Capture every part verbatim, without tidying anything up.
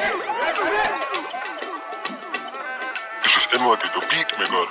This is M O D, the beatmaker.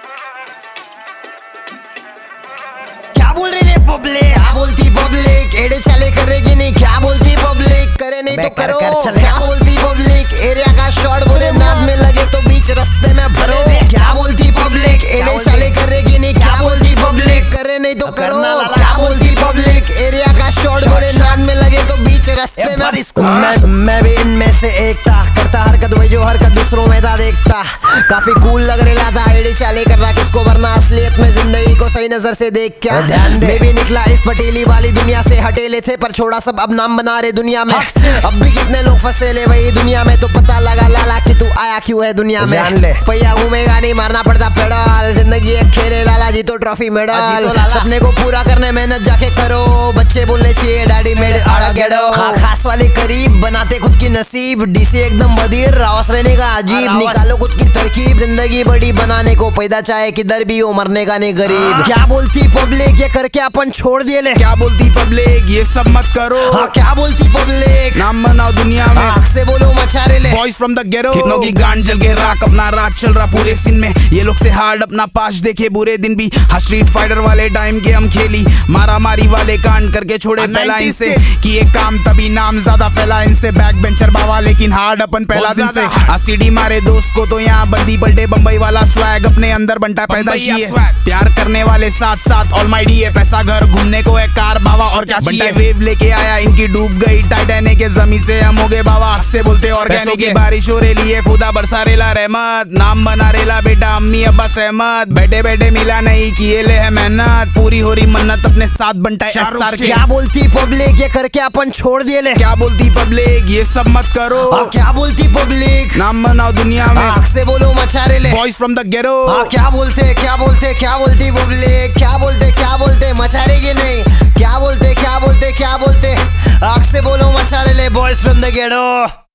क्या बोल रही है पब्लिक, क्या बोलती पब्लिक, एड़े चले करेगी नहीं, क्या बोलती पब्लिक, करे नहीं तो करो, क्या बोलती पब्लिक, एरिया का शॉट बोले नाद में लगे तो बीच रास्ते में भरो, क्या बोलती पब्लिक, एड़े चले करेगी नहीं, क्या बोलती पब्लिक, करे नहीं तो करो, क्या बोलती पब्लिक, एरिया का शॉट बोले नाद में लगे तो बीच रास्ते में। मैं मैं भी इनमें से एक था, करता हरकत वही जो हरकत दूसरों में था देखता, काफी कूल लग रहा था, एड़ी चाले कर रहा किसको, वरना असलियत में जिंदगी को सही नजर से देख क्या ध्यान दे भी निकला इस पटेली वाली दुनिया से, हटेले थे पर छोड़ा सब अब नाम बना रहे दुनिया में, अब भी कितने लोग फंसे ले वही दुनिया में, तो पता लगा लाला कि तू आया क्यों है दुनिया में, जान ले पैया घूमेगा नहीं मारना पड़ता पेडल, जिंदगी एक खेले लाला जी तो ट्रॉफी मेडल, सपने को पूरा करने मेहनत जाके करो, बच्चे बोलने चाहिए डैडी मेरे आड़ा गेडो, खास वाले करीब बनाते खुद की नसीब, डीसी एकदम बदीर रावस रहने का अजीब, निकालो खुद की तरकीब, जिंदगी बड़ी बनाने को पैदा चाहे किधर भी हो मरने का नहीं गरीब, क्या बोलती पब्लिक ये करके अपन छोड़ दिए ले, क्या बोलती पब्लिक ये सब मत करो, हाँ क्या बोलती पब्लिक, नाम बनाओ दुनिया में, आँख से बोलो मचारे ले, बॉयज फ्रॉम द गेरो, कितनों की गांड जल के राख, अपना राज चल रहा पूरे सीन में, ये लोग से हार्ड अपना पास देखे बुरे दिन भी, हाँ स्ट्रीट फाइटर वाले टाइम के हम खेली, मारा मारी वाले कांड करके छोड़े पहला इनसे, कि ये काम तभी नाम ज्यादा फैला इनसे, बैक बेंचर बाबा लेकिन हार्ड अपन पहला दिन से, आसीडी मारे दोस्त को तो यहाँ बंदी पलटे, बम्बई वाला स्वैग अपने अंदर बनता पैदा ही है, प्यार करने वाले साथ साथ ऑलमाइटी है, पैसा घर घूमने को है कार बाबा और क्या चाहिए, वेव लेके आया इनकी डूब गई टाइटैनिक के जमी से, हम हो गए बाबा से बोलते ऑर्गेनिक की बारिश हो रही है, खुदा बरसा रेला रहमत, नाम बना रेला बेटा अम्मी अब्बा सहमत, बैठे बैठे मिला नहीं किए ले है मेहनत, पूरी हो रही मन्नत अपने साथ बनता है एसआर के, क्या बोलती पब्लिक ये करके अपन छोड़ दिए ले, क्या बोलती पब्लिक ये सब मत करो, क्या बोलती पब्लिक, नाम बनाओ दुनिया में, आँख से बोलो मचारे ले, बॉयज फ्रॉम द गेरो, क्या बोलते क्या बोलते क्या बोलती पब्लिक, क्या बोलते क्या बोलते मचारेगी नहीं, क्या बोलते क्या बोलते क्या बोलते, आँख से बोलो मचारे ले, बॉयज फ्रॉम द गेरो।